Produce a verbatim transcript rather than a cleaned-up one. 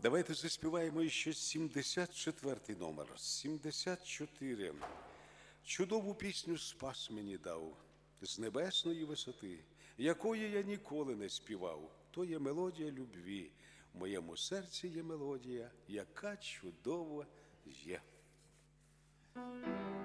Давайте заспіваємо ще сімдесят четвертий номер. сімдесят чотири. Чудову пісню спас мені дав з небесної висоти, якої я ніколи не співав. То є мелодія любві. В моєму серці є мелодія, яка чудова є.